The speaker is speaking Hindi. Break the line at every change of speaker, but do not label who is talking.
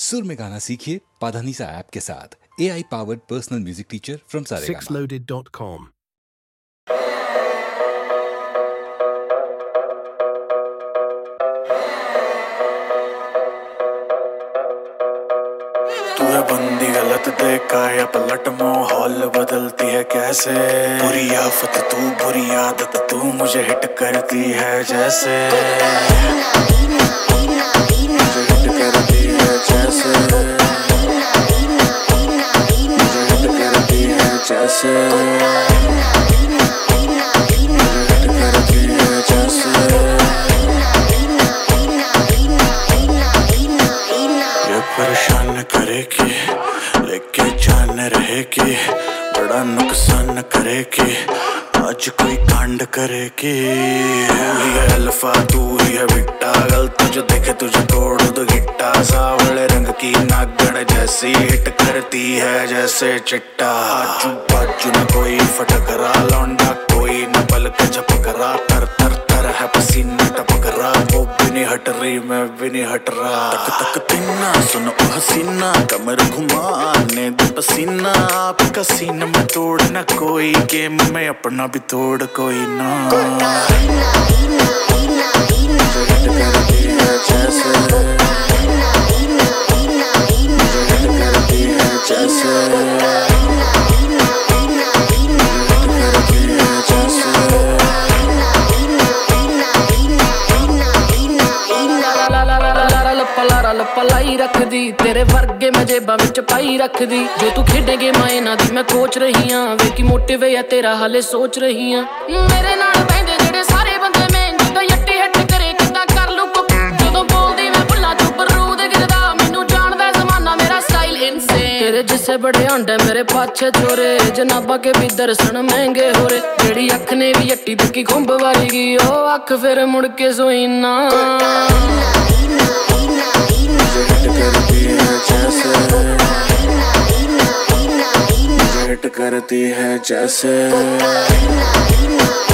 सुर में गाना सीखिए पाधानीसा ऐप के साथ। AI powered personal music teacher from Saregama.
Sixloaded.com।
तू है बंदी गलत देखा या पलट माहौल बदलती है कैसे। बुरी आफत तू बुरी आदत तू मुझे हिट करती है जैसे। मुझे हिट करती है जैसे। मुझे हिट करती है जैसे। परेशान करेगी लेके जान रहेगी, बड़ा नुकसान करेगी, आज कोई कांड करेगी। तू ही है अल्फा तू ही है बीटा, गलत जो देखे तुझे तोड़ दो गिट्टा। सावले रंग की नागड़ जैसी हिट करती है जैसे चिट्टा। आजू बाजू न कोई फटकरा, लौंडा कोई न बल के झपकरा। तर तर तर है पसीना टपक रहा, वो भी नहीं हट रही मैं भी नहीं हट रहा। तक तक तीना सुन ओ हसीना, कमर घुमाने दे पसीना। आपका सीना में तोड़ न कोई, गेम में अपना भी तोड़ कोई ना। हिट करती है जैसे। हिट करती है जैसे।
पलाई रख दी तेरे वर्गे मैं जेबा विच पाई रख दी। जो तू खेडेंगे मैं ना दी मैं कोच रही हां, वे की मोटिव है तेरा हाले सोच रही हां। मेरे नाल बहंदे जेड़े सारे बंदे मैं जिद्दां यट्टी हिट करे किदां कर लू को। जदों बोलदी मैं भुल्ला चुप रू दे गिरदा, मैनू जानदा जमाना मेरा स्टाइल इनसेन। तेरे जिसे बड़े अंडे मेरे पाछे छोरे, जनाबा के भी दर्शन महंगे हो रे। जेड़ी अख ने भी यट्टी बिकी खुंब वाली गई, ओ अख फिर मुड़ के सोई ना।
हिट करती है जैसे।